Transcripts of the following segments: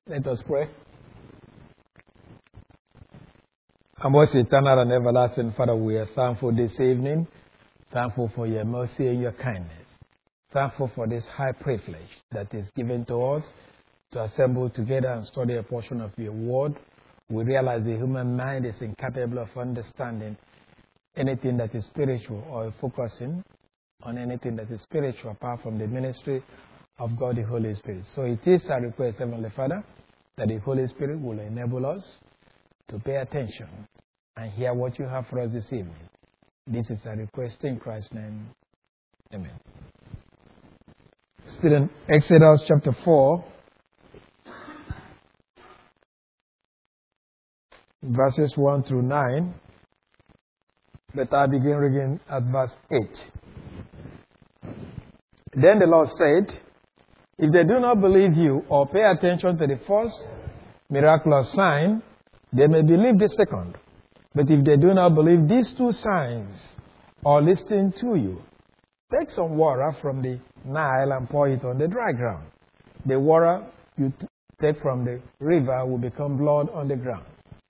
Let us pray. Our most eternal and everlasting Father, we are thankful this evening. Thankful for your mercy and your kindness. Thankful for this high privilege that is given to us to assemble together and study a portion of your word. We realize the human mind is incapable of understanding anything that is spiritual or focusing on anything that is spiritual apart from the ministry of God the Holy Spirit. So it is our request, Heavenly Father, that the Holy Spirit will enable us to pay attention and hear what you have for us this evening. This is our request in Christ's name. Amen. Still in Exodus chapter 4, verses 1 through 9. But I begin reading at verse 8. Then the Lord said, if they do not believe you or pay attention to the first miraculous sign, they may believe the second. But if they do not believe these two signs or listen to you, take some water from the Nile and pour it on the dry ground. The water you take from the river will become blood on the ground.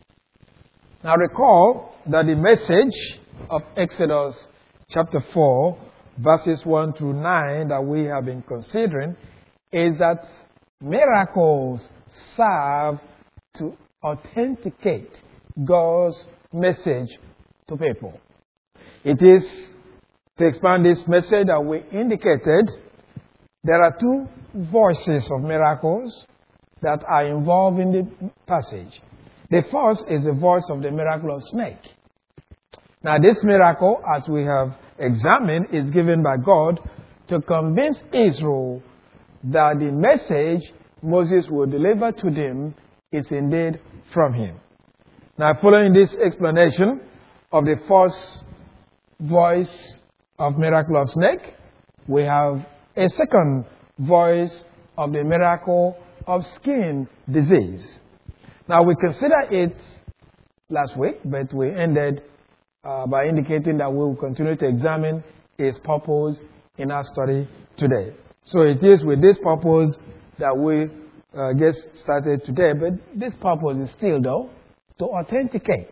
Now recall that the message of Exodus chapter 4, verses 1 through 9 that we have been considering is that miracles serve to authenticate God's message to people. It is to expand this message that we indicated, there are two voices of miracles that are involved in the passage. The first is the voice of the miracle of snake. Now this miracle, as we have examined, is given by God to convince Israel that the message Moses will deliver to them is indeed from him. Now following this explanation of the first voice of miracle of snake, we have a second voice of the miracle of skin disease. Now we considered it last week, but we ended by indicating that we will continue to examine its purpose in our study today. So it is with this purpose that we get started today, but this purpose is still, though, to authenticate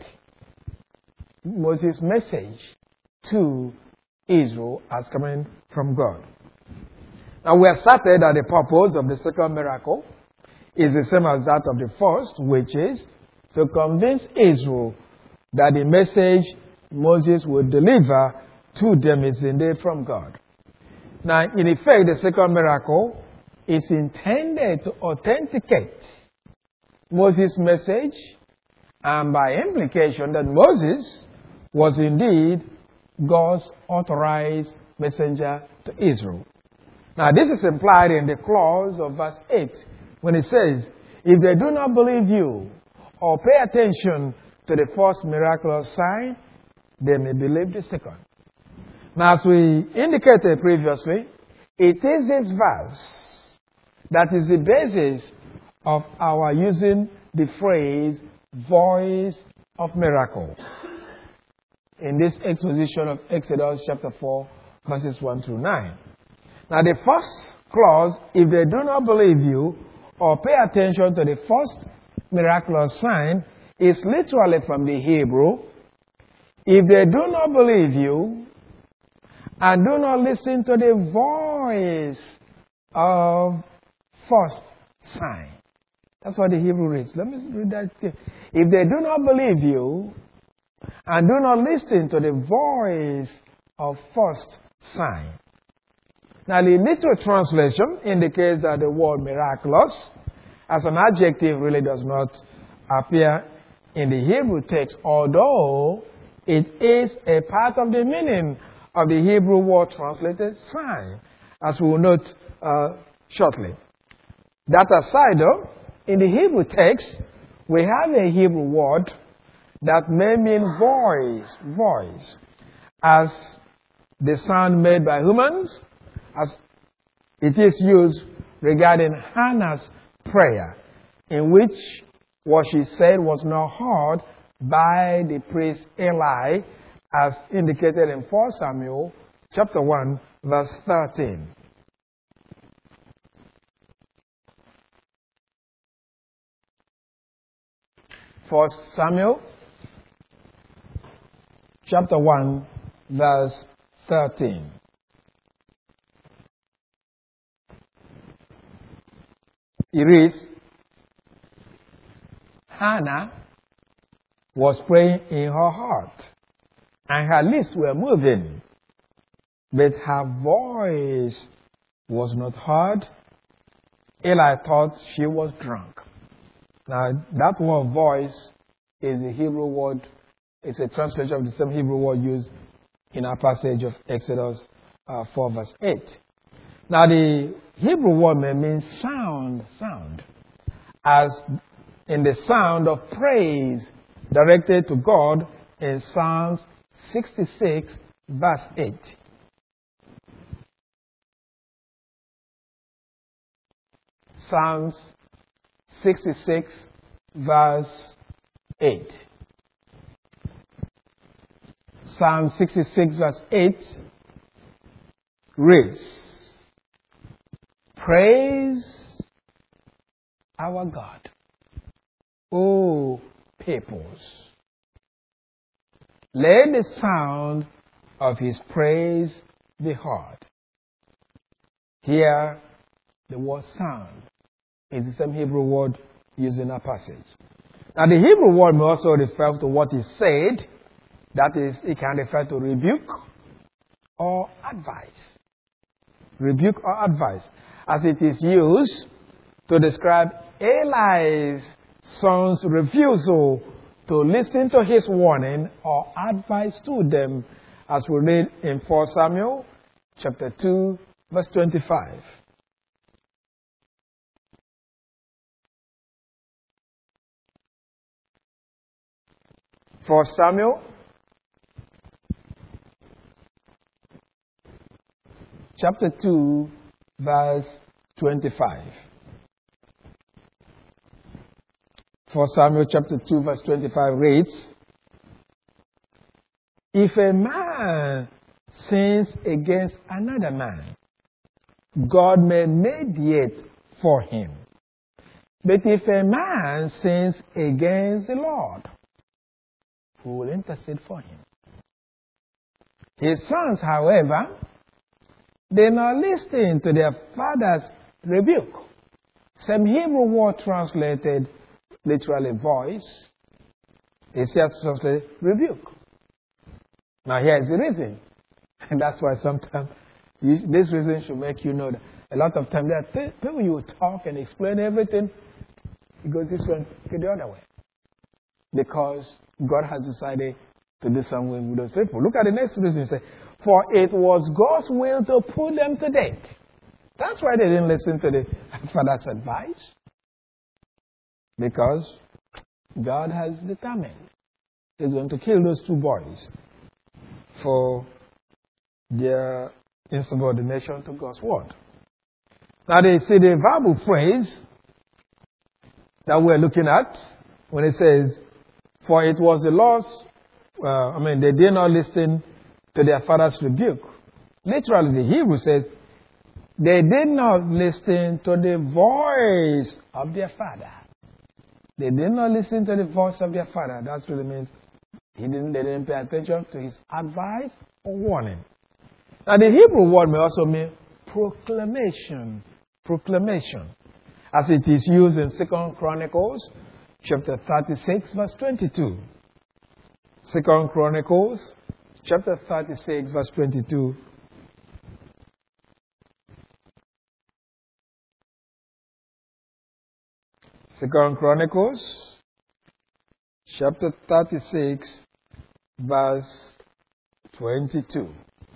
Moses' message to Israel as coming from God. Now we have started that the purpose of the second miracle is the same as that of the first, which is to convince Israel that the message Moses will deliver to them is indeed from God. Now, in effect, the second miracle is intended to authenticate Moses' message, and by implication that Moses was indeed God's authorized messenger to Israel. Now, this is implied in the clause of verse 8 when it says, if they do not believe you or pay attention to the first miraculous sign, they may believe the second. Now, as we indicated previously, it is this verse that is the basis of our using the phrase voice of miracle in this exposition of Exodus chapter 4, verses 1 through 9. Now, the first clause, if they do not believe you or pay attention to the first miraculous sign, is literally from the Hebrew. If they do not believe you and do not listen to the voice of first sign. That's what the Hebrew reads. Let me read that again. If they do not believe you and do not listen to the voice of first sign. Now, the literal translation indicates that the word miraculous as an adjective really does not appear in the Hebrew text, although it is a part of the meaning of the Hebrew word translated sign, as we will note shortly. That aside, though, in the Hebrew text, we have a Hebrew word that may mean voice, as the sound made by humans, as it is used regarding Hannah's prayer, in which what she said was not heard by the priest Eli, as indicated in 1 Samuel chapter 1, verse 13. 1 Samuel chapter 1, verse 13. It reads, Hannah was praying in her heart, and her lips were moving, but her voice was not heard. Eli thought she was drunk. Now, that word voice is a Hebrew word. It's a translation of the same Hebrew word used in our passage of Exodus 4, verse 8. Now, the Hebrew word may mean sound, as in the sound of praise directed to God in Psalms 66, verse 8. Psalms 66, verse 8. Psalm 66, verse 8 reads, Praise our God, O peoples. Let the sound of his praise be heard. Here, the word sound is the same Hebrew word used in our passage. Now, the Hebrew word may also refer to what is said. That is, it can refer to rebuke or advice. Rebuke or advice, as it is used to describe Eli's son's refusal to listen to his warning or advice to them, as we read in 1 Samuel chapter 2, verse 25. 1 Samuel chapter 2, verse 25. 1 Samuel chapter 2, verse 25 reads, If a man sins against another man, God may mediate for him. But if a man sins against the Lord, who will intercede for him? His sons, however, they not listen to their father's rebuke. Same Hebrew word translated literally voice. It's here translated rebuke. Now here is the reason. And that's why sometimes this reason should make you know that a lot of times there are people you talk and explain everything. It goes this way, go the other way. Because God has decided to do something with those people. Look at the next reason. It says, For it was God's will to put them to death. That's why they didn't listen to the father's advice. Because God has determined He's going to kill those two boys for their insubordination to God's word. Now they see the verbal phrase that we're looking at when it says, For it was the Lord's, they did not listen to their father's rebuke. Literally, the Hebrew says, they did not listen to the voice of their father. They did not listen to the voice of their father. That really means they didn't pay attention to his advice or warning. Now, the Hebrew word may also mean proclamation. Proclamation. As it is used in 2 Chronicles chapter 36, verse 22. 2 Chronicles chapter 36, verse 22. Second Chronicles, chapter 36, verse 22.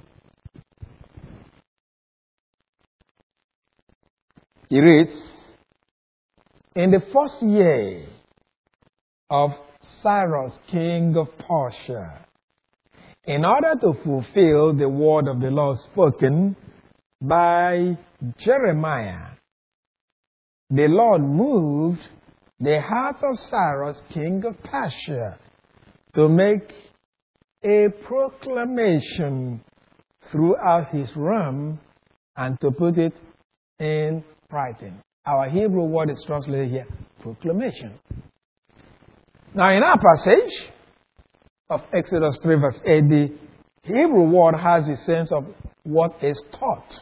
It reads, In the first year of Cyrus, king of Persia, in order to fulfill the word of the Lord spoken by Jeremiah, the Lord moved the heart of Cyrus, king of Persia, to make a proclamation throughout his realm and to put it in writing. Our Hebrew word is translated here, proclamation. Now, in our passage of Exodus 3 verse 8, the Hebrew word has a sense of what is taught,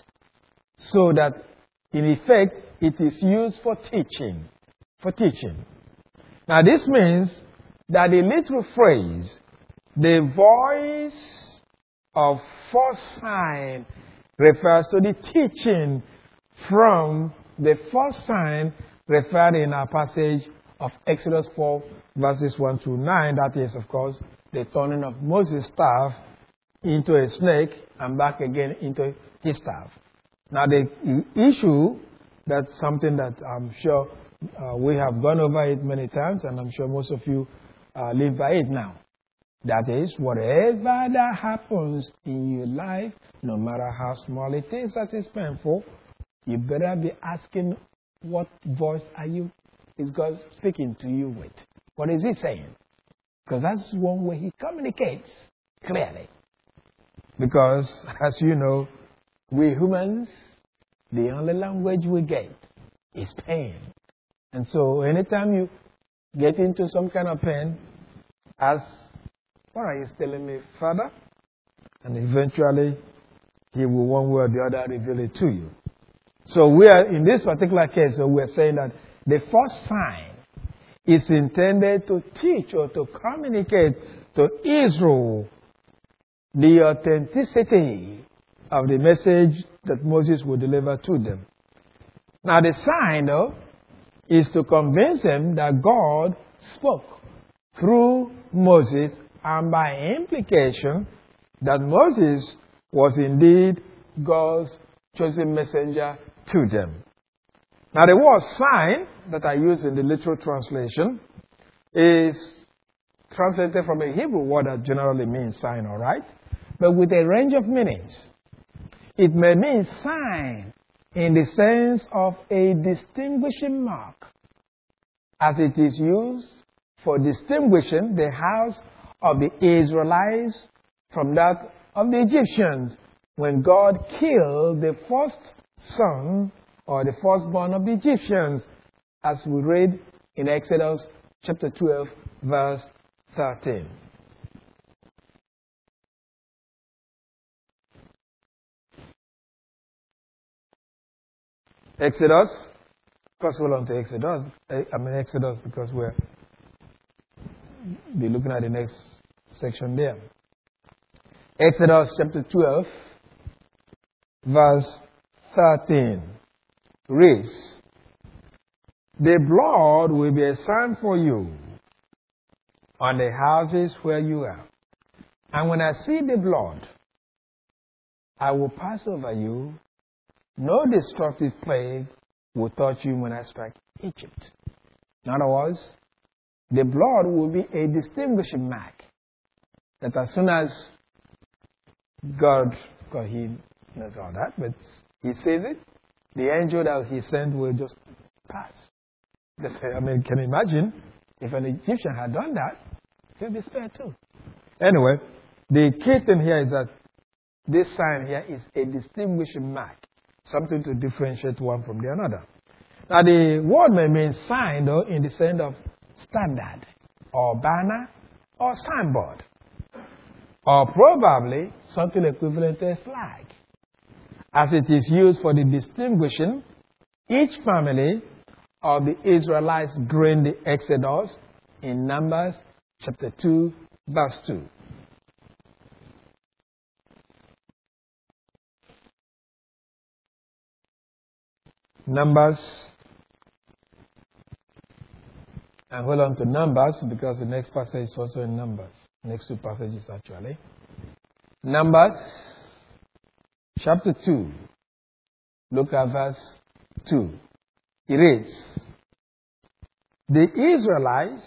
so that in effect it is used for teaching. For teaching. Now, this means that the literal phrase, the voice of first sign, refers to the teaching from the first sign referred in our passage of Exodus 4 verses 1 to 9. That is, of course, the turning of Moses' staff into a snake and back again into his staff. Now, the issue, that's something that I'm sure we have gone over it many times, and I'm sure most of you live by it now. That is, whatever that happens in your life, no matter how small it is, that is painful, you better be asking, what voice is God speaking to you with? What is He saying? Because that's one way He communicates clearly. Because, as you know, we humans, the only language we get is pain. And so, anytime you get into some kind of pain, ask, what are you telling me, Father? And eventually, He will one way or the other reveal it to you. So we are, in this particular case, we're saying that the first sign is intended to teach or to communicate to Israel the authenticity of the message that Moses will deliver to them. Now, the sign, though, is to convince them that God spoke through Moses, and by implication, that Moses was indeed God's chosen messenger to them. Now, the word sign that I use in the literal translation is translated from a Hebrew word that generally means sign, all right? But with a range of meanings. It may mean sign in the sense of a distinguishing mark, as it is used for distinguishing the house of the Israelites from that of the Egyptians when God killed the first son or the firstborn of the Egyptians, as we read in Exodus chapter 12, verse 13. Exodus, first hold on to Exodus because we'll be looking at the next section there. Exodus chapter 12, verse 13 reads, "The blood will be a sign for you on the houses where you are. And when I see the blood, I will pass over you. No destructive plague will touch you when I strike Egypt." In other words, the blood will be a distinguishing mark. That as soon as God, He knows all that, but He says it, the angel that He sent will just pass. I mean, can you imagine if an Egyptian had done that? He'll be spared too. Anyway, the key thing here is that this sign here is a distinguishing mark, something to differentiate one from the other. Now, the word may mean sign, though, in the sense of standard, or banner, or signboard, or probably something equivalent to a flag, as it is used for the distinguishing each family of the Israelites during the Exodus in Numbers chapter 2, verse 2. Numbers, and hold on to Numbers because the next passage is also in Numbers. Next two passages actually. Numbers chapter 2. Look at verse 2. It reads, "The Israelites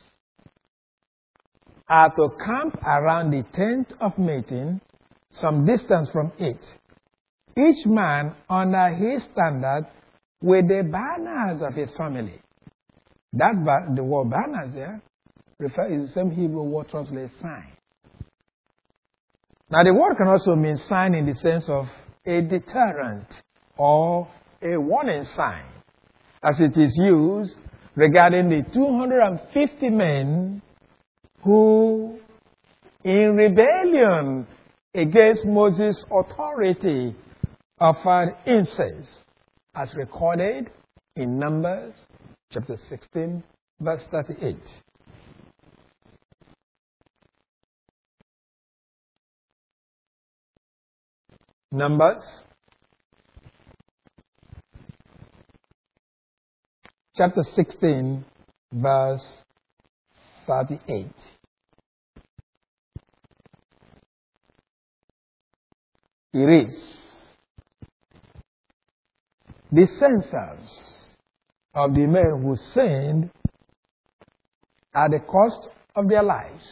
are to camp around the tent of meeting, some distance from it, each man under his standard with the banners of his family." The word banners there is the same Hebrew word translated sign. Now, the word can also mean sign in the sense of a deterrent or a warning sign, as it is used regarding the 250 men who, in rebellion against Moses' authority, offered incense, as recorded in Numbers chapter 16, verse 38. Numbers chapter 16, verse 38. It reads, the censers of the men who sinned at the cost of their lives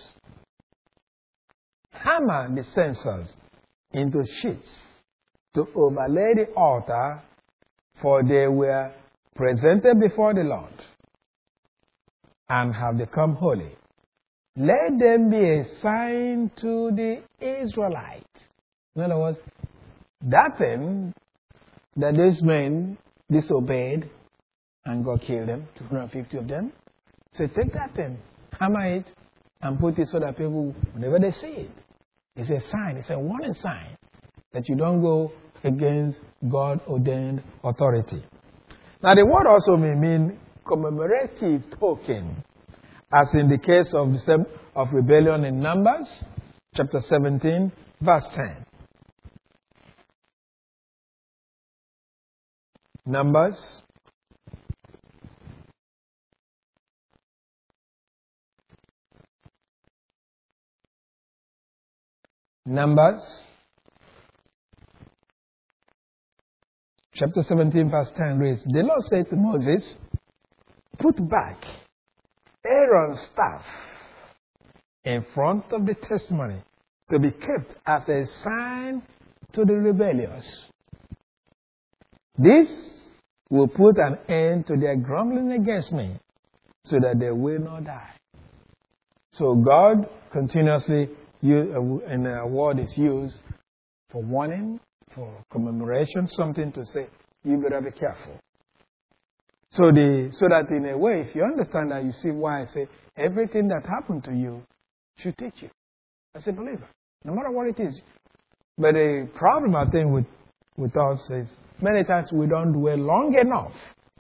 hammered the censers into sheets to overlay the altar, for they were presented before the Lord and have become holy. Let them be a sign to the Israelites. In other words, that thing that these men disobeyed and God killed them, 250 of them. So take that thing, hammer it, and put it so that people, whenever they see it, it's a sign, it's a warning sign that you don't go against God-ordained authority. Now, the word also may mean commemorative token, as in the case of rebellion in Numbers, chapter 17, verse 10. Numbers chapter 17, verse 10 reads, the Lord said to Moses, put back Aaron's staff in front of the testimony to be kept as a sign to the rebellious. This will put an end to their grumbling against me, so that they will not die. So God continuously, and a word is used for warning, for commemoration, something to say, you better be careful. So that in a way, if you understand that, you see why I say everything that happened to you should teach you as a believer, no matter what it is. But the problem, I think, with us is many times we don't dwell long enough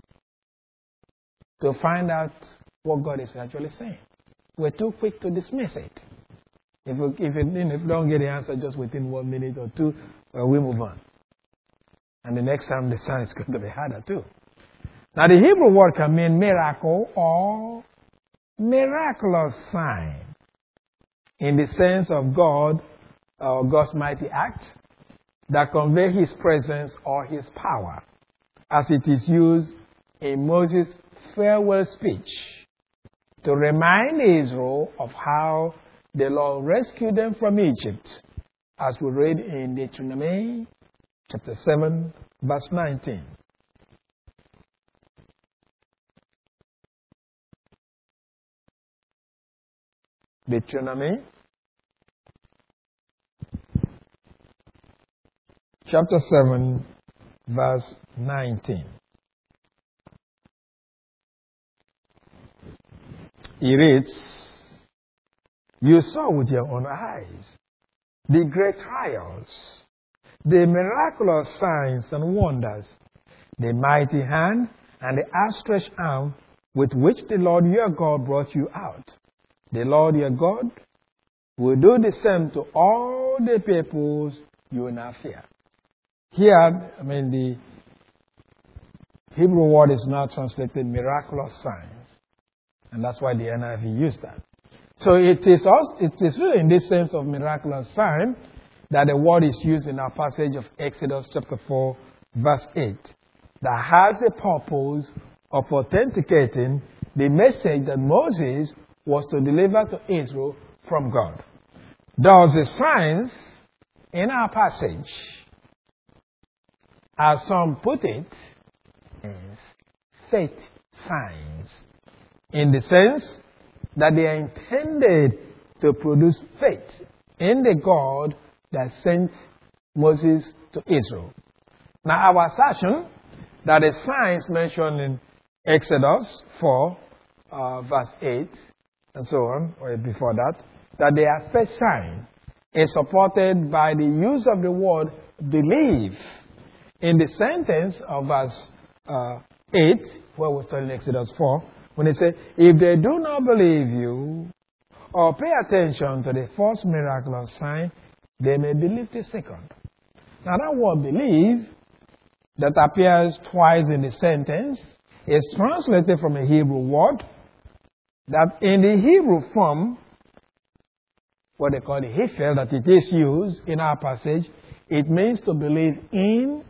to find out what God is actually saying. We're too quick to dismiss it. If you don't get the answer just within 1 minute or two, we move on. And the next time the sign is going to be harder too. Now the Hebrew word can mean miracle or miraculous sign, in the sense of God or God's mighty act that convey His presence or His power, as it is used in Moses' farewell speech to remind Israel of how the Lord rescued them from Egypt, as we read in Deuteronomy chapter 7, verse 19. Deuteronomy chapter 7, verse 19. It reads, you saw with your own eyes the great trials, the miraculous signs and wonders, the mighty hand and the outstretched arm with which the Lord your God brought you out. The Lord your God will do the same to all the peoples you will now fear. Here, the Hebrew word is now translated miraculous signs, and that's why the NIV used that. So it is really in this sense of miraculous sign that the word is used in our passage of Exodus chapter 4, verse 8, that has the purpose of authenticating the message that Moses was to deliver to Israel from God. Thus, the signs in our passage, as some put it, is faith signs, in the sense that they are intended to produce faith in the God that sent Moses to Israel. Now, our assertion that the signs mentioned Exodus 4, verse 8, and so on, or before that their first sign is supported by the use of the word believe in the sentence of verse 8, where we're studying Exodus 4, when it says, if they do not believe you or pay attention to the first miraculous sign, they may believe the second. Now that word believe that appears twice in the sentence is translated from a Hebrew word that in the Hebrew form, what they call the Hiphel, that it is used in our passage, it means to believe in,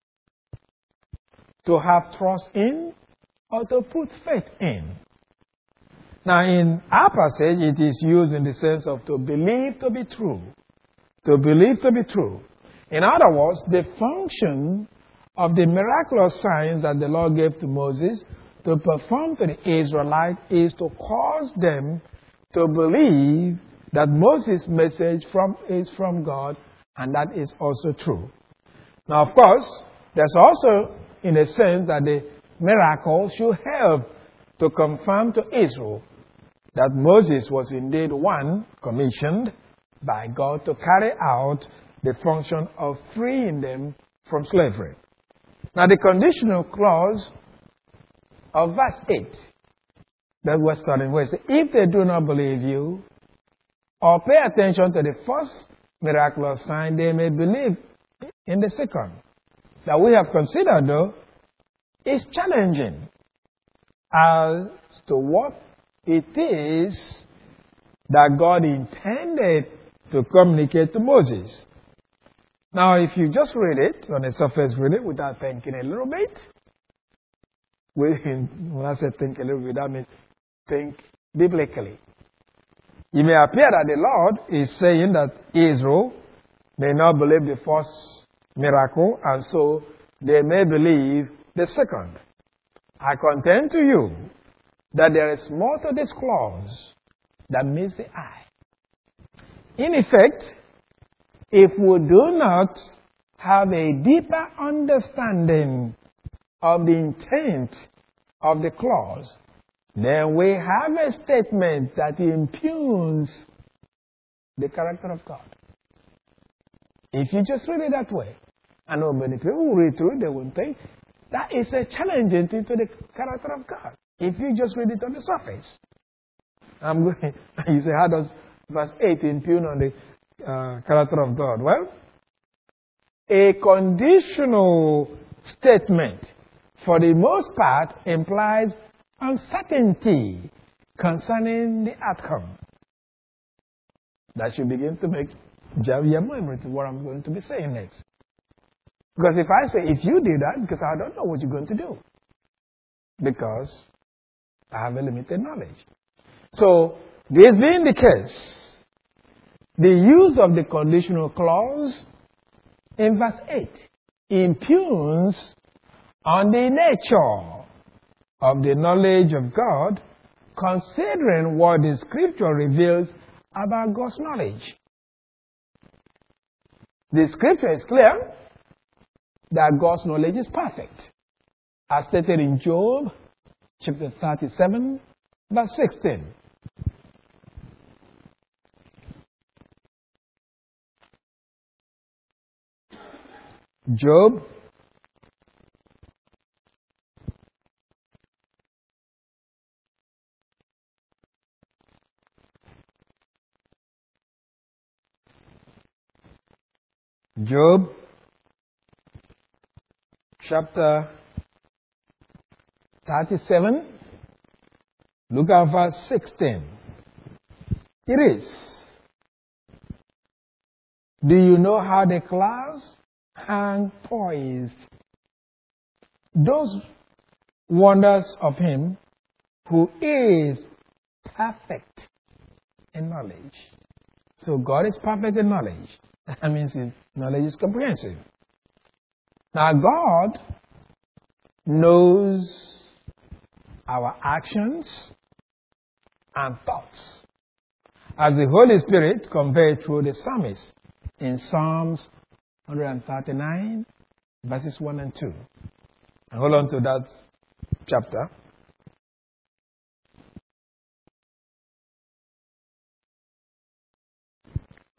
to have trust in, or to put faith in. Now in our passage, it is used in the sense of to believe to be true. To believe to be true. In other words, the function of the miraculous signs that the Lord gave to Moses to perform to the Israelites is to cause them to believe that Moses' message is from God, and that is also true. Now, of course, there's also, in a sense, that the miracle should help to confirm to Israel that Moses was indeed one commissioned by God to carry out the function of freeing them from slavery. Now, the conditional clause of verse 8 that we're studying, where it says, if they do not believe you or pay attention to the first miraculous sign, they may believe in the second. That we have considered, though, is challenging as to what it is that God intended to communicate to Moses. Now, if you just read it, on a surface read it, without thinking a little bit, when I say think a little bit, that means think biblically. It may appear that the Lord is saying that Israel may not believe the first miracle, and so they may believe the second. I contend to you that there is more to this clause than meets the eye. In effect, if we do not have a deeper understanding of the intent of the clause, then we have a statement that impugns the character of God. If you just read it that way, I know many people who read through it, they will think that is a challenging thing to the character of God. If you just read it on the surface. You say, how does verse 8 impugn on the character of God? Well, a conditional statement, for the most part, implies uncertainty concerning the outcome. That should begin to make your memory to what I'm going to be saying next. Because if I say, if you do that, because I don't know what you're going to do. Because I have a limited knowledge. So, this being the case, the use of the conditional clause in verse 8 impugns on the nature of the knowledge of God, considering what the Scripture reveals about God's knowledge. The Scripture is clear that God's knowledge is perfect, as stated in Job chapter 37, verse 16. Job chapter 37, look at verse 16. It is, do you know how the clouds hang poised? Those wonders of him who is perfect in knowledge. So God is perfect in knowledge. That means his knowledge is comprehensive. Now God knows our actions and thoughts, as the Holy Spirit conveyed through the psalmist in Psalms 139, verses 1 and 2. And hold on to that chapter.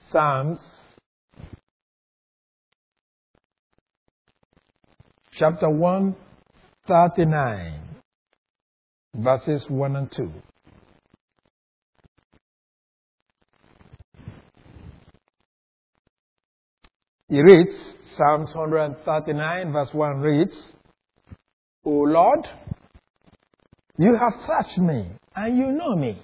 Psalms chapter 139, verses 1 and 2. He reads, Psalms 139, verse 1 reads, O Lord, you have searched me, and you know me.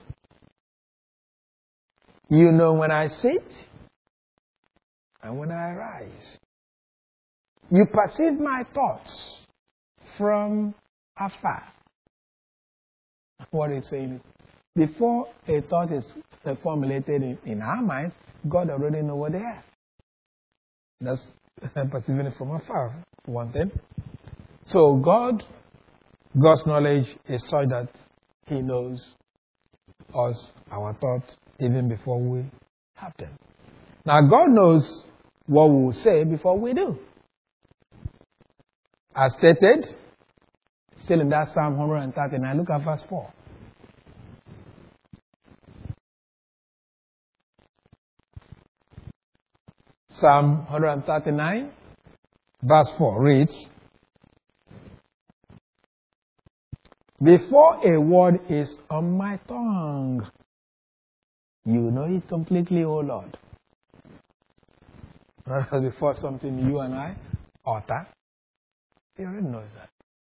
You know when I sit and when I rise. You perceive my thoughts from afar. What he's saying is, before a thought is formulated in our minds, God already knows what they are. That's perceiving it from afar, for one thing. So God's knowledge is such that He knows us, our thoughts, even before we have them. Now, God knows what we will say before we do. As stated, still in that Psalm 139, look at verse 4. Psalm 139, verse 4 reads, Before a word is on my tongue, you know it completely, O Lord. Before something you and I utter, He already knows that.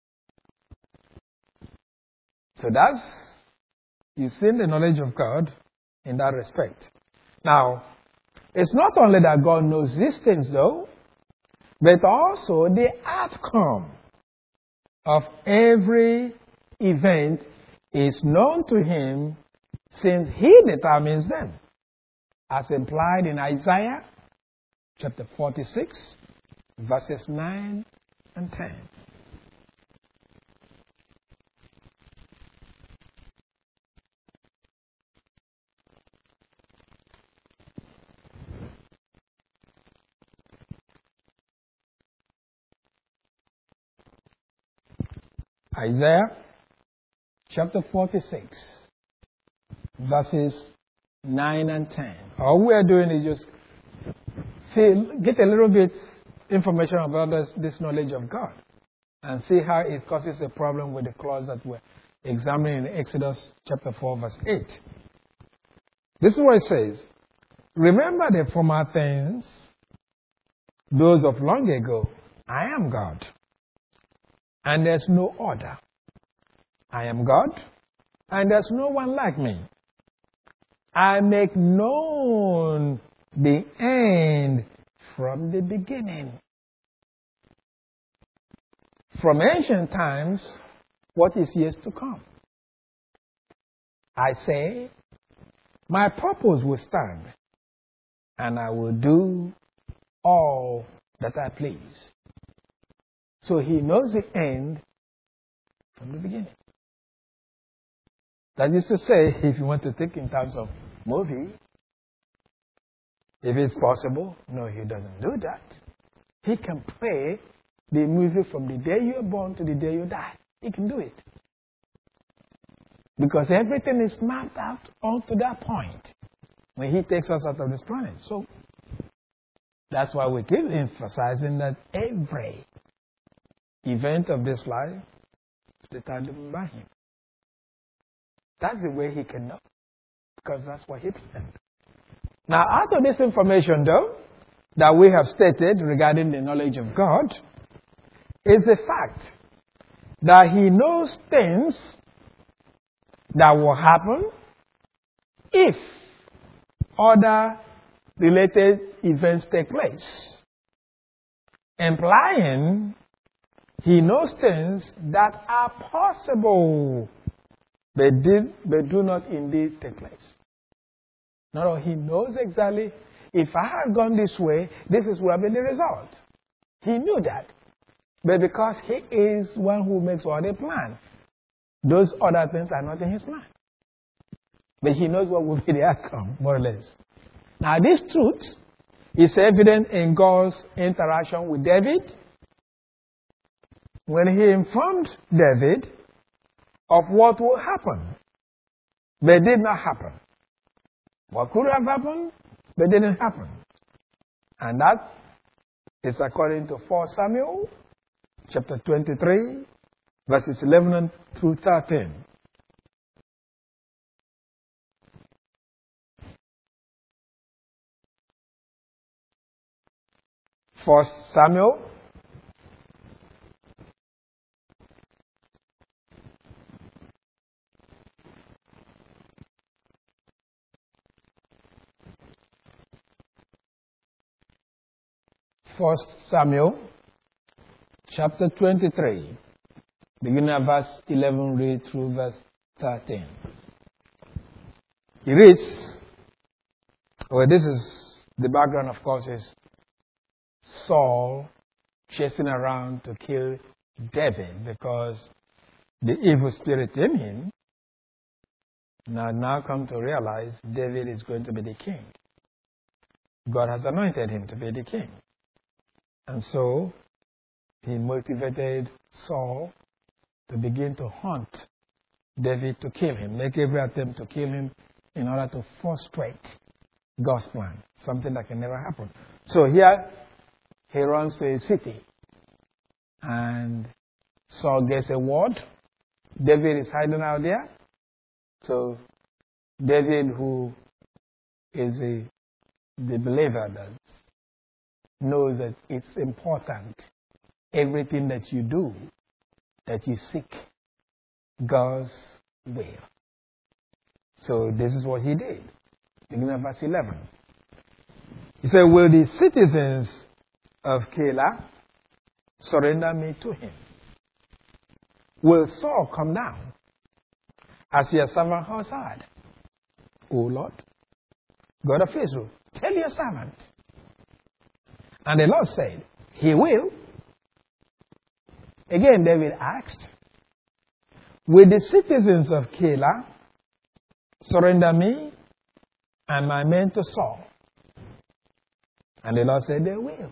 So that's, you've seen the knowledge of God in that respect. Now, it's not only that God knows these things though, but also the outcome of every event is known to Him since He determines them, as implied in Isaiah chapter 46, verses 9 and 10. Isaiah chapter 46, verses 9 and 10. All we are doing is just get a little bit information about this knowledge of God and see how it causes a problem with the clause that we're examining in Exodus chapter 4, verse 8. This is what it says. Remember the former things, those of long ago. I am God, and there's no other. I am God, and there's no one like me. I make known the end from the beginning. From ancient times, what is yet to come. I say, my purpose will stand, and I will do all that I please. So He knows the end from the beginning. That is to say, if you want to think in terms of movie, if it's possible, no, He doesn't do that. He can play the movie from the day you are born to the day you die. He can do it. Because everything is mapped out onto that point when He takes us out of this planet. So that's why we keep emphasizing that every event of this life is determined by Him. That's the way He can know, because that's what He planned. Now, out of this information, though, that we have stated regarding the knowledge of God, is the fact that He knows things that will happen if other related events take place, implying He knows things that are possible but do not indeed take place. No, He knows exactly, if I had gone this way, this is what would have been the result. He knew that. But because He is one who makes all the plan, those other things are not in His mind. But He knows what will be the outcome, more or less. Now, this truth is evident in God's interaction with David when He informed David of what will happen, but did not happen. What could have happened? but it didn't happen. And that is according to 1 Samuel chapter 23, verses 11 through 13. First Samuel chapter 23, beginning at verse 11, read through verse 13. He reads, well, this is the background, of course, is Saul chasing around to kill David because the evil spirit in him now come to realize David is going to be the king. God has anointed him to be the king. And so he motivated Saul to begin to hunt David to kill him, make every attempt to kill him in order to frustrate God's plan, something that can never happen. So here he runs to a city, and Saul gets a word. David is hiding out there. So David, who is the believer, that knows that it's important, everything that you do, that you seek God's will. So this is what he did. Beginning of verse 11. He said, will the citizens of Keilah surrender me to him? Will Saul come down as your servant has heard? O Lord, God of Israel, tell your servant. And the Lord said, he will. Again, David asked, will the citizens of Keilah surrender me and my men to Saul? And the Lord said, they will.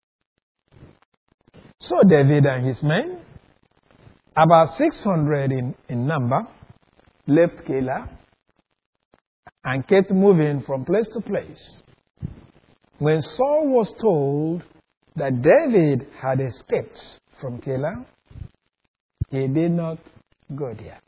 So David and his men, about 600 in number, left Keilah and kept moving from place to place. When Saul was told that David had escaped from Keilah, he did not go there.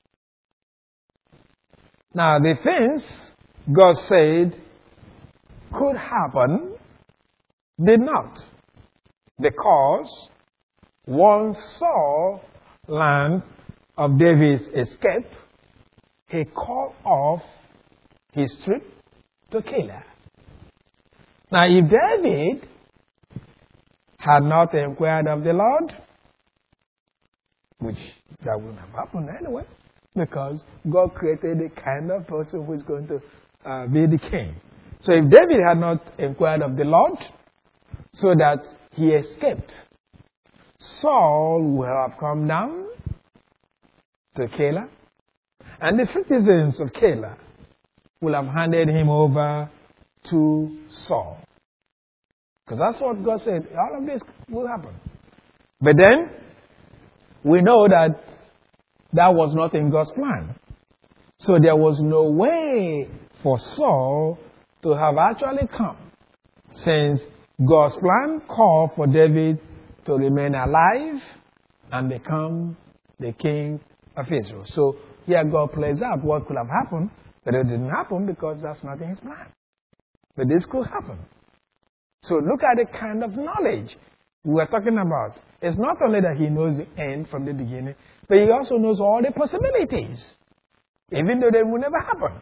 Now, the things God said could happen did not, because once Saul learned of David's escape, he called off his trip to Keilah. Now, if David had not inquired of the Lord, which that wouldn't have happened anyway, because God created the kind of person who is going to be the king. So if David had not inquired of the Lord, so that he escaped, Saul would have come down to Keilah, and the citizens of Keilah will have handed him over to Saul. Because that's what God said. All of this will happen. But then, we know that that was not in God's plan. So there was no way for Saul to have actually come, since God's plan called for David to remain alive and become the king of Israel. So here God plays out what could have happened, but it didn't happen because that's not in his plan. But this could happen. So look at the kind of knowledge we are talking about. It's not only that he knows the end from the beginning, but he also knows all the possibilities, even though they will never happen.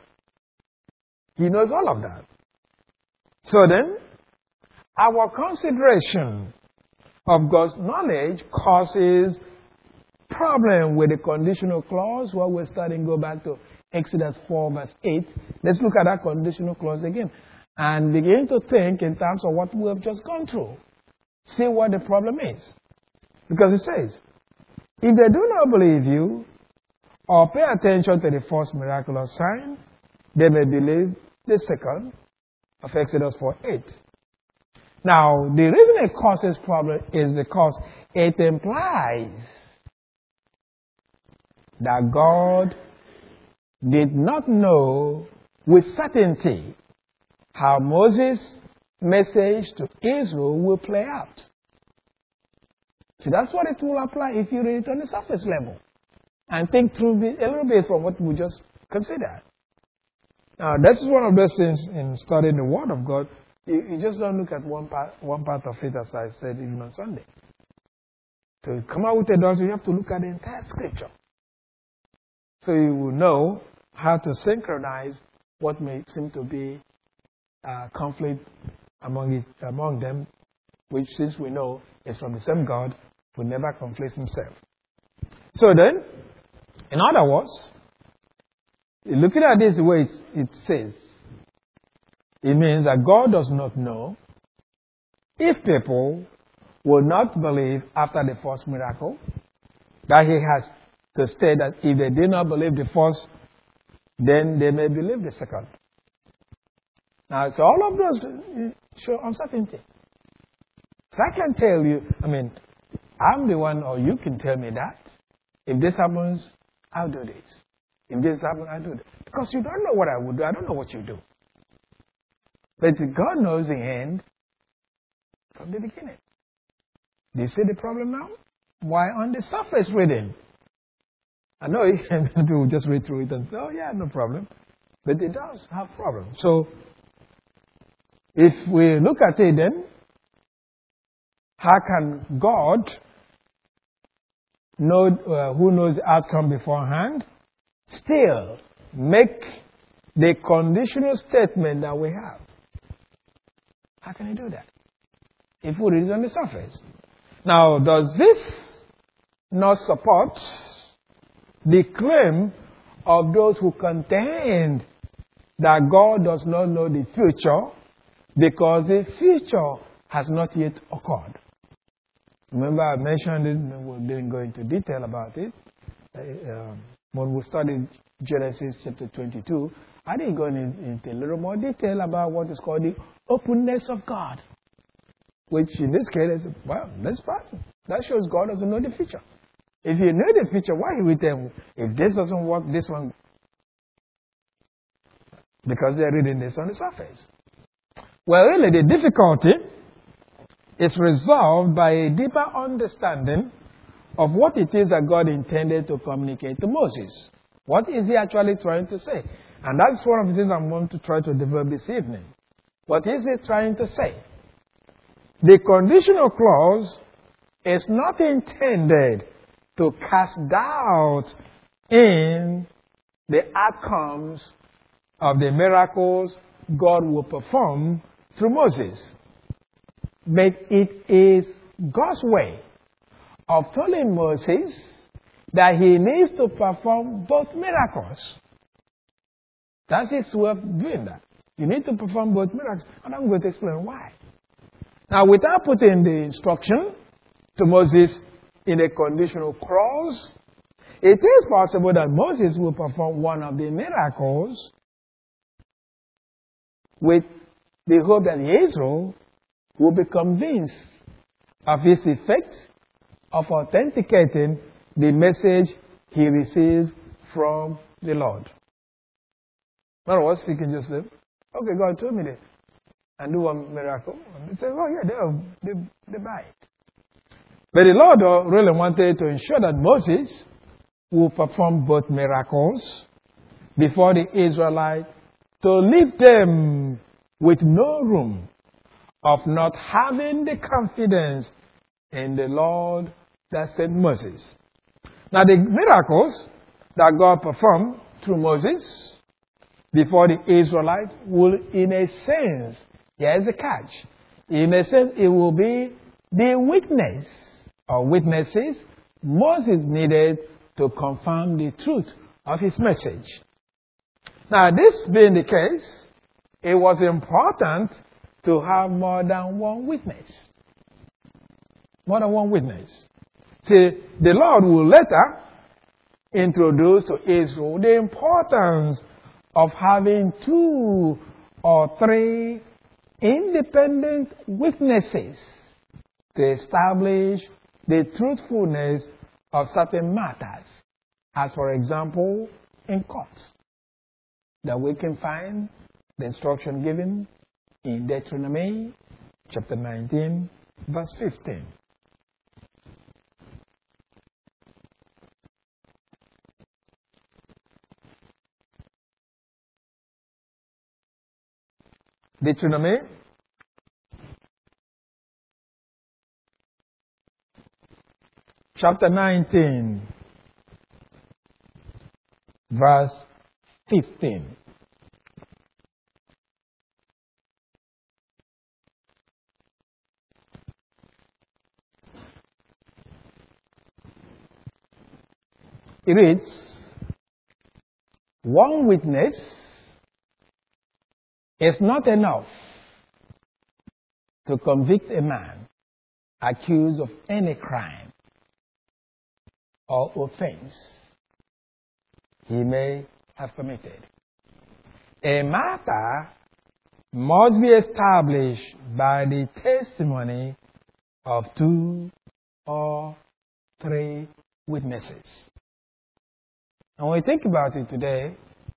He knows all of that. So then, our consideration of God's knowledge causes problem with the conditional clause. Well, we're starting to go back to Exodus 4 verse 8. Let's look at that conditional clause again and begin to think in terms of what we have just gone through. See what the problem is. Because it says, if they do not believe you or pay attention to the first miraculous sign, they may believe the second of Exodus 4:8. Now, the reason it causes problem is because it implies that God did not know with certainty how Moses' message to Israel will play out. So that's what it will apply if you read it on the surface level and think through it a little bit from what we just considered. Now, that's one of those things in studying the Word of God. You just don't look at one part of it, as I said even on Sunday. To come out with a doctrine, you have to look at the entire Scripture. So you will know how to synchronize what may seem to be conflict among them, which, since we know is from the same God, will never conflict himself. So then, in other words, looking at this the way it says, it means that God does not know if people will not believe after the first miracle, that he has to state that if they did not believe the first, then they may believe the second. Now, so all of those show uncertainty. So I can tell you, I'm the one, or you can tell me that. If this happens, I'll do this. If this happens, I'll do that. Because you don't know what I would do. I don't know what you do. But God knows the end from the beginning. Do you see the problem now? Why on the surface reading? I know people just read through it and say, oh yeah, no problem. But it does have problems. So, if we look at it then, how can God know who knows the outcome beforehand still make the conditional statement that we have? How can he do that? If we read it on the surface. Now, does this not support the claim of those who contend that God does not know the future because the future has not yet occurred? Remember, I mentioned it, we didn't go into detail about it. When we studied Genesis chapter 22, I didn't go into a little more detail about what is called the openness of God. Which in this case is, that's possible. That shows God doesn't know the future. If you know the future, why he would tell you, if this doesn't work, this one? Because they're reading this on the surface. Well, really, the difficulty is resolved by a deeper understanding of what it is that God intended to communicate to Moses. What is he actually trying to say? And that's one of the things I'm going to try to develop this evening. What is he trying to say? The conditional clause is not intended to cast doubt in the outcomes of the miracles God will perform through Moses. But it is God's way of telling Moses that he needs to perform both miracles. That's his way of doing that. You need to perform both miracles. And I'm going to explain why. Now, without putting the instruction to Moses in a conditional clause, it is possible that Moses will perform one of the miracles with the hope that Israel will be convinced of its effect of authenticating the message he receives from the Lord. In other words, he can just say, okay, God told me this, and do one miracle. And they say, oh yeah, they buy it. But the Lord really wanted to ensure that Moses will perform both miracles before the Israelites to leave them with no room of not having the confidence in the Lord that sent Moses. Now, the miracles that God performed through Moses before the Israelites will, in a sense, here's the catch, in a sense, it will be the witness or witnesses Moses needed to confirm the truth of his message. Now, this being the case, it was important to have more than one witness. More than one witness. See, the Lord will later introduce to Israel the importance of having 2 or 3 independent witnesses to establish the truthfulness of certain matters. As for example, in courts, that we can find the instruction given in Deuteronomy chapter 19, verse 15. Deuteronomy chapter 19, verse 15. It reads, one witness is not enough to convict a man accused of any crime or offense he may have committed. A matter must be established by the testimony of 2 or 3 witnesses. And when we think about it today,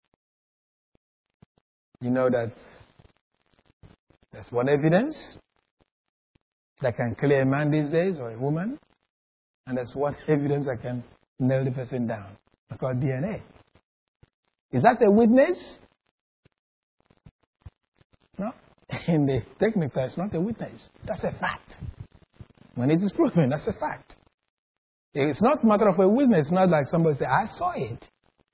you know that there's one evidence that can clear a man these days or a woman, and there's one evidence that can nail the person down. It's called DNA. Is that a witness? No. In the technical, it's not a witness. That's a fact. When it is proven, that's a fact. It's not a matter of a witness. It's not like somebody say, I saw it.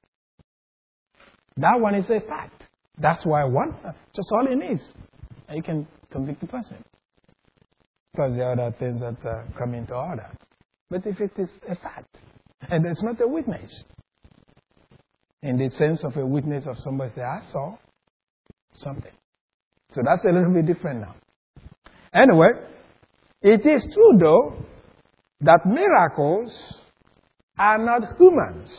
That one is a fact. That's why one, just all it needs. And you can convict the person. Because there are other things that come into order. But if it is a fact, and it's not a witness, in the sense of a witness of somebody say, I saw something. So that's a little bit different now. Anyway, it is true though that miracles are not humans,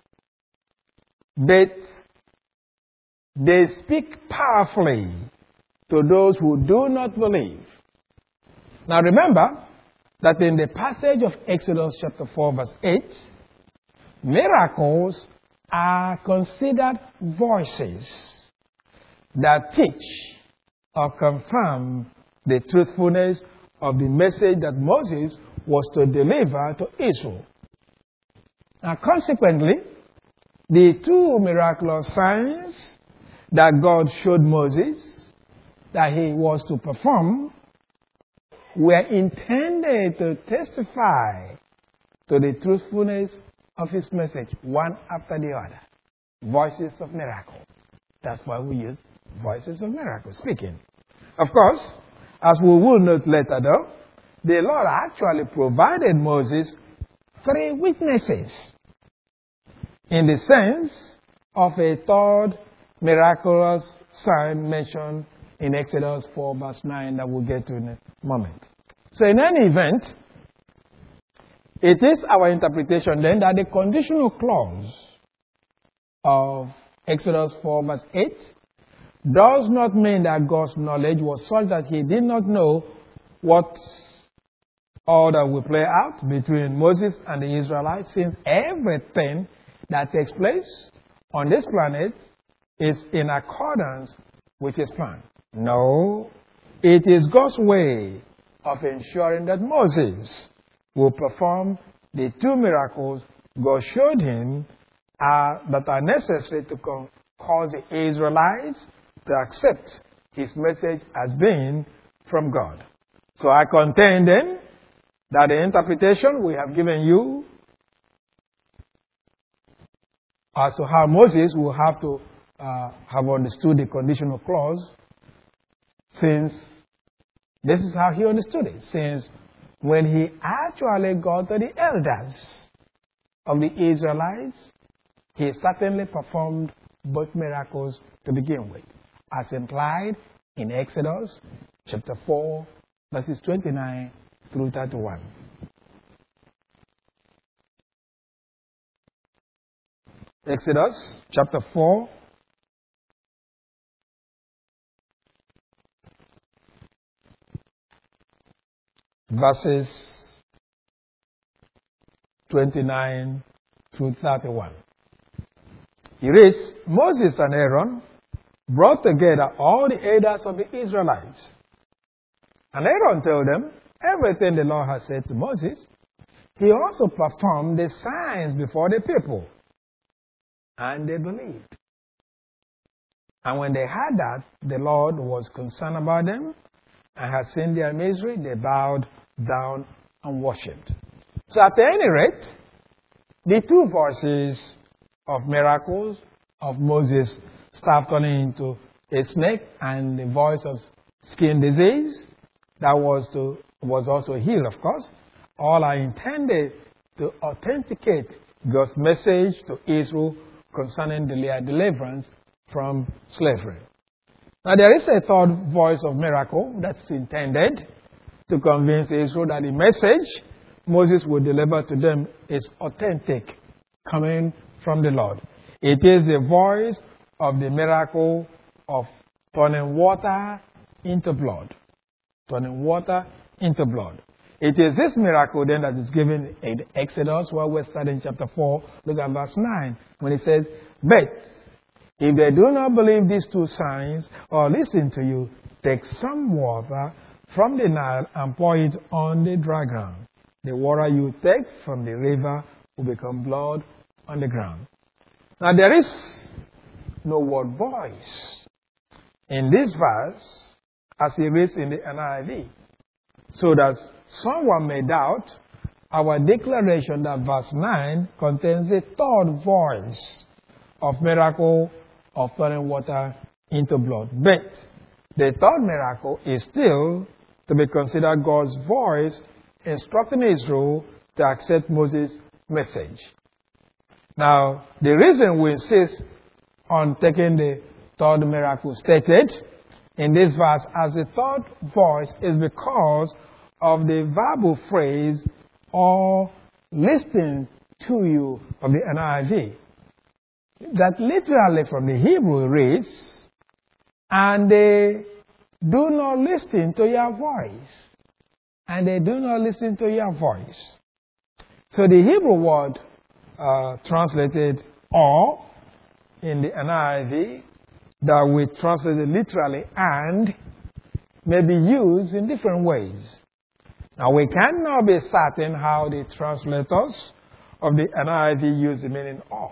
but they speak powerfully to those who do not believe. Now remember that in the passage of Exodus chapter 4 verse 8, miracles are considered voices that teach or confirm the truthfulness of the message that Moses was to deliver to Israel. Now consequently, the 2 miraculous signs that God showed Moses that he was to perform were intended to testify to the truthfulness of his message, one after the other. Voices of miracle. That's why we use voices of miracle speaking. Of course, as we will note later though, the Lord actually provided Moses 3 witnesses in the sense of a 3rd miraculous sign mentioned in Exodus 4 verse 9 that we'll get to in a moment. So in any event, it is our interpretation then that the conditional clause of Exodus 4 verse 8 does not mean that God's knowledge was such that he did not know what order will play out between Moses and the Israelites, since everything that takes place on this planet is in accordance with his plan. No, it is God's way of ensuring that Moses will perform the 2 miracles God showed him that are necessary to cause the Israelites to accept his message as being from God. So I contend then that the interpretation we have given you as to how Moses will have to have understood the conditional clause, since this is how he understood it, since when he actually got to the elders of the Israelites, he certainly performed both miracles to begin with, as implied in Exodus chapter 4, verses 29 through 31. Exodus chapter 4, verses 29 through 31. He reads, Moses and Aaron brought together all the elders of the Israelites. And Aaron told them everything the Lord had said to Moses. He also performed the signs before the people. And they believed. And when they heard that the Lord was concerned about them and had seen their misery, they bowed down and worshipped. So at any rate, the two voices of miracles of Moses' staff turning into a snake and the voice of skin disease that was also healed, of course, all are intended to authenticate God's message to Israel concerning their deliverance from slavery. Now there is a third voice of miracle that's intended to convince Israel that the message Moses will deliver to them is authentic, coming from the Lord. It is the voice of the miracle of turning water into blood. Turning water into blood. It is this miracle then that is given in Exodus, where we're studying chapter 4, look at verse 9, when it says, "But if they do not believe these two signs or listen to you, take some water from the Nile and pour it on the dry ground. The water you take from the river will become blood on the ground." Now there is no word voice in this verse as it reads in the NIV. So that someone may doubt our declaration that verse 9 contains a third voice of miracle of turning water into blood. But the third miracle is still to be considered God's voice instructing Israel to accept Moses' message. Now, the reason we insist on taking the third miracle stated in this verse as a third voice is because of the verbal phrase, "or listening to you," of the NIV. That literally from the Hebrew reads, "and they do not listen to your voice." And they do not listen to your voice. So the Hebrew word translated "or" in the NIV, that we translated literally "and," may be used in different ways. Now we cannot be certain how the translators of the NIV use the meaning "or,"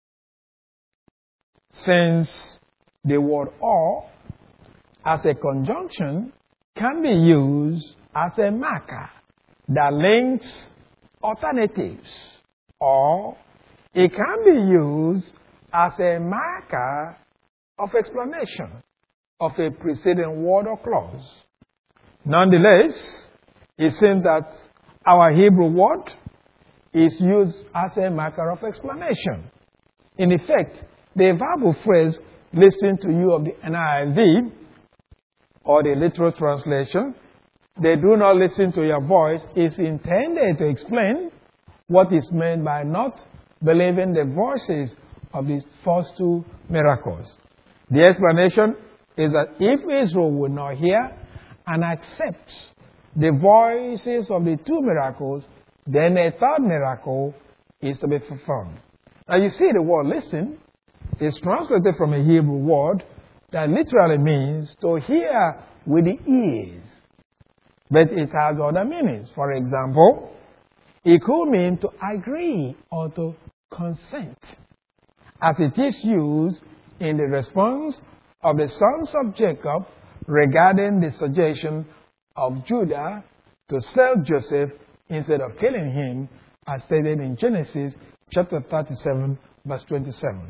since the word "or" as a conjunction can be used as a marker that links alternatives, or it can be used as a marker of explanation of a preceding word or clause. Nonetheless, it seems that our Hebrew word is used as a marker of explanation. In effect, the verbal phrase, "listen to you," of the NIV, or the literal translation, "they do not listen to your voice," is intended to explain what is meant by not believing the voices of these first two miracles. The explanation is that if Israel would not hear and accept the voices of the two miracles, then a third miracle is to be performed. Now you see the word "listen" is translated from a Hebrew word that literally means to hear with the ears. But it has other meanings. For example, it could mean to agree or to consent, as it is used in the response of the sons of Jacob regarding the suggestion of Judah to sell Joseph instead of killing him, as stated in Genesis chapter 37, verse 27.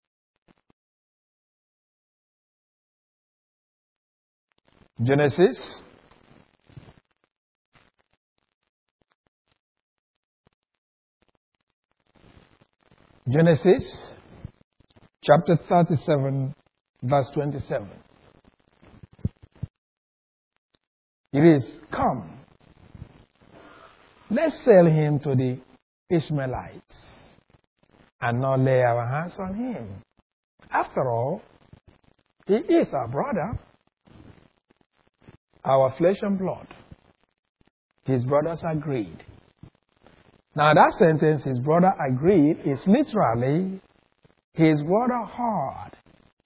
Genesis chapter 37, verse 27. It is, "Come, let's sell him to the Ishmaelites and not lay our hands on him. After all, he is our brother, our flesh and blood." His brothers agreed. Now that sentence, "his brother agreed," is literally "his brother heard."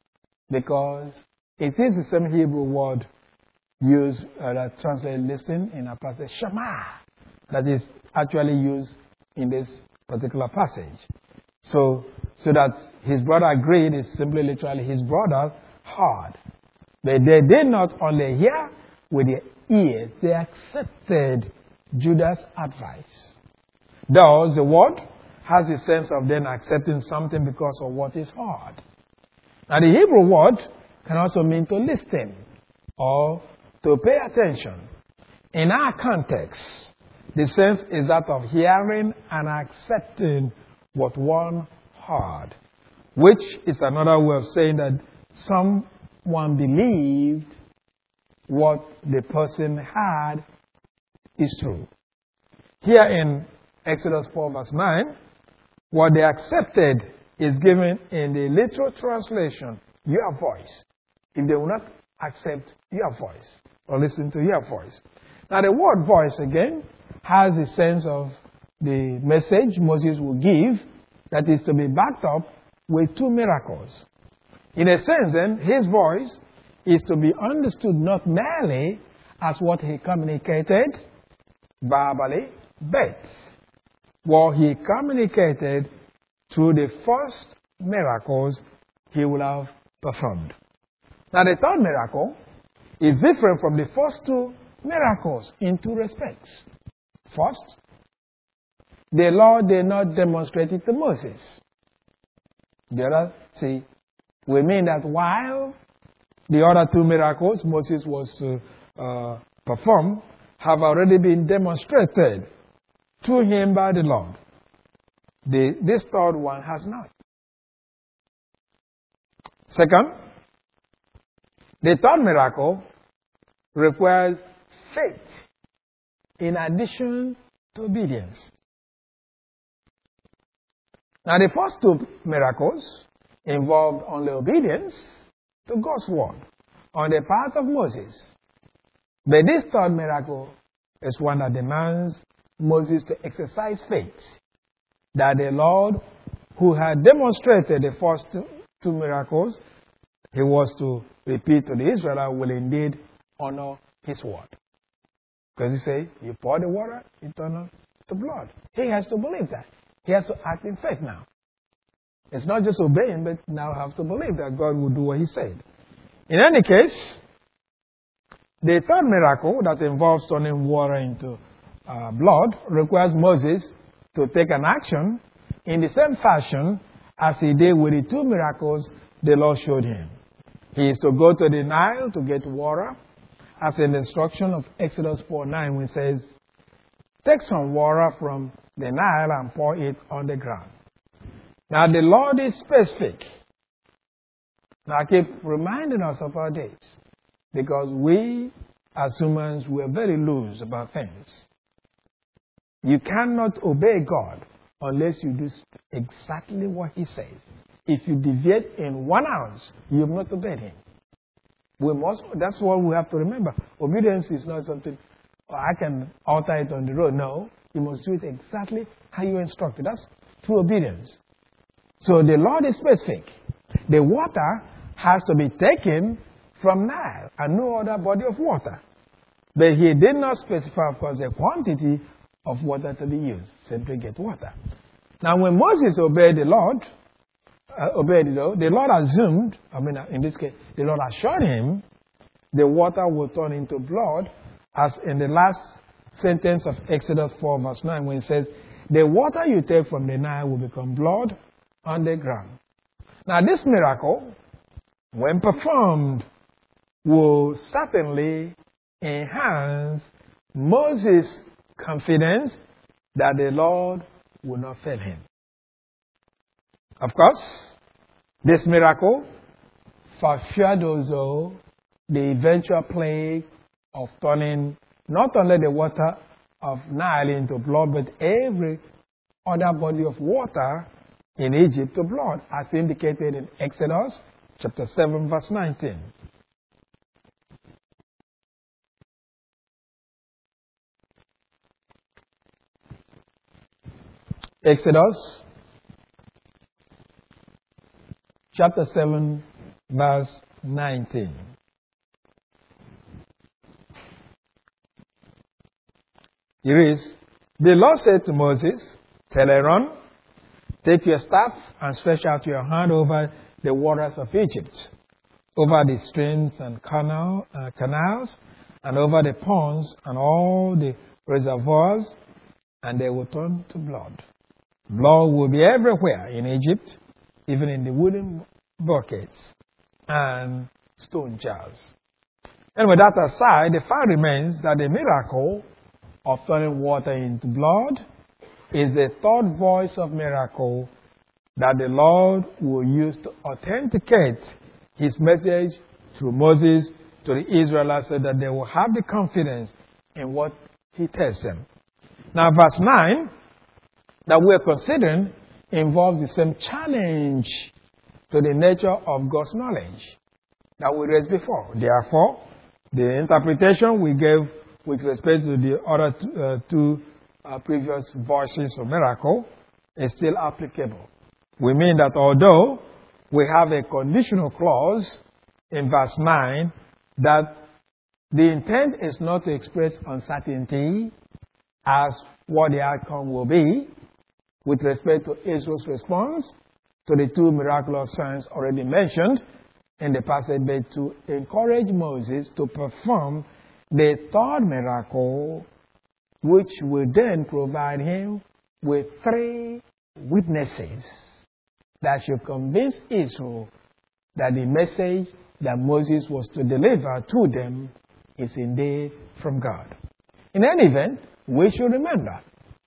because it is the same Hebrew word used that translated listen in a passage, Shema, that is actually used in this particular passage. So that his brother agreed is simply literally his brother heard. But they did not only hear with their ears, they accepted Judah's advice. Thus, the word has a sense of then accepting something because of what is heard. Now, the Hebrew word can also mean to listen or to pay attention. In our context, the sense is that of hearing and accepting what one heard, which is another way of saying that someone believed what the person heard is true. Here in Exodus 4 verse 9, what they accepted is given in the literal translation, your voice. If they will not accept your voice or listen to your voice. Now the word voice again has a sense of the message Moses will give that is to be backed up with two miracles. In a sense then, his voice is to be understood not merely as what he communicated verbally, but what he communicated through the first miracles he will have performed. Now the third miracle is different from the first two miracles in two respects. First, the Lord did not demonstrate it to Moses. The other, see, we mean that while the other two miracles Moses was to perform have already been demonstrated to him by the Lord, this third one has not. Second, the third miracle requires faith in addition to obedience. Now, the first two miracles involved only obedience to God's word on the part of Moses. But this third miracle is one that demands Moses to exercise faith that the Lord, who had demonstrated the first two miracles, he was to repeat to the Israelites, will indeed honor his word. Because he said, you pour the water, it turns to blood. He has to believe that. He has to act in faith now. It's not just obeying, but now have to believe that God will do what he said. In any case, the third miracle that involves turning water into blood requires Moses to take an action in the same fashion as he did with the two miracles the Lord showed him. He is to go to the Nile to get water, as in the instruction of Exodus 4:9, when it says, take some water from the Nile and pour it on the ground. Now the Lord is specific. Now I keep reminding us of our days, because we as humans, we are very loose about things. You cannot obey God unless you do exactly what he says. If you deviate in 1 ounce, you have not obeyed him. That's what we have to remember. Obedience is not something, I can alter it on the road. No, you must do it exactly how you instructed. That's true obedience. So the Lord is specific. The water has to be taken from Nile and no other body of water. But he did not specify, of course, the quantity of water to be used. Simply get water. Now, when Moses obeyed the Lord, the Lord assumed, in this case, the Lord assured him the water will turn into blood, as in the last sentence of Exodus 4 verse 9, when it says, the water you take from the Nile will become blood on the ground. Now, this miracle, when performed, will certainly enhance Moses' confidence that the Lord will not fail him. Of course, this miracle foreshadows the eventual plague of turning not only the water of Nile into blood, but every other body of water in Egypt to blood, as indicated in Exodus chapter 7, verse 19. Exodus chapter 7, verse 19. It reads, "The Lord said to Moses, tell Aaron, take your staff and stretch out your hand over the waters of Egypt, over the streams and canals, and over the ponds and all the reservoirs, and they will turn to blood. Blood will be everywhere in Egypt, even in the wooden buckets and stone jars." And with that aside, the fact remains that the miracle of turning water into blood is the third voice of miracle that the Lord will use to authenticate His message through Moses to the Israelites so that they will have the confidence in what He tells them. Now, verse 9 that we are considering involves the same challenge to the nature of God's knowledge that we raised before. Therefore, the interpretation we gave with respect to the other two previous voices of miracle is still applicable. We mean that although we have a conditional clause in verse 9 that the intent is not to express uncertainty as what the outcome will be with respect to Israel's response to the two miraculous signs already mentioned in the passage, but to encourage Moses to perform the third miracle, which will then provide him with 3 witnesses that should convince Israel that the message that Moses was to deliver to them is indeed from God. In any event, we should remember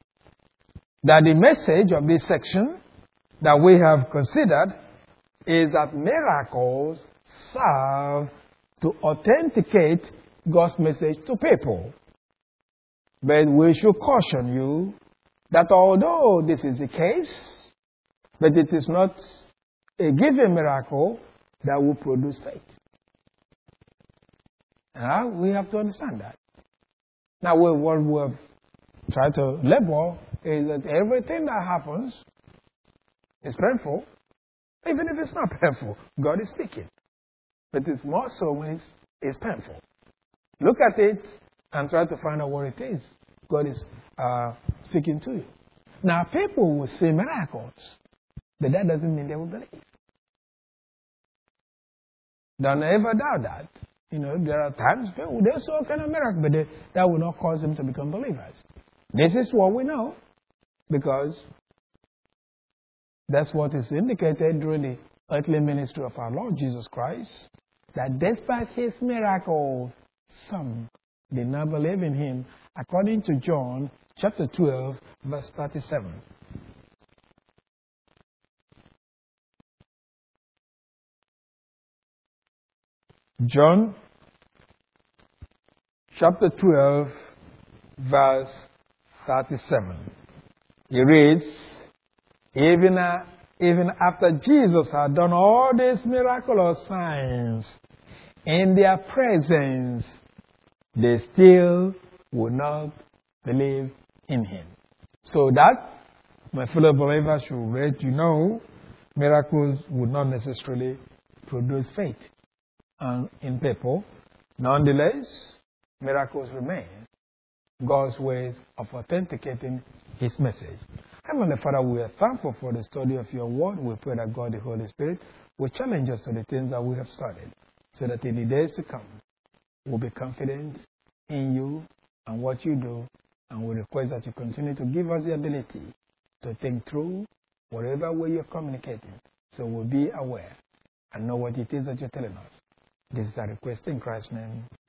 that the message of this section that we have considered is that miracles serve to authenticate God's message to people. But we should caution you that although this is the case, but it is not a given miracle that will produce faith. Now, we have to understand that. Now, what we have tried to label is that everything that happens is painful. Even if it's not painful, God is speaking. But it's more so when it's painful. Look at it and try to find out what it is God is speaking to you. Now, people will see miracles, but that doesn't mean they will believe. Don't ever doubt that. You know, there are times people, they saw a kind of miracle, but that will not cause them to become believers. This is what we know, because that's what is indicated during the earthly ministry of our Lord Jesus Christ, that despite His miracles, some did not believe in Him, according to John chapter 12, verse 37. John chapter 12, verse 37. He reads, even after Jesus had done all these miraculous signs in their presence, they still would not believe in Him. So that, my fellow believers, should let you know, miracles would not necessarily produce faith in people. Nonetheless, miracles remain God's ways of authenticating His message. Heavenly Father, we are thankful for the study of your word. We pray that God, the Holy Spirit, will challenge us to the things that we have studied, so that in the days to come, we'll be confident in you and what you do, and we request that you continue to give us the ability to think through whatever way you're communicating, so we'll be aware and know what it is that you're telling us. This is our request in Christ's name.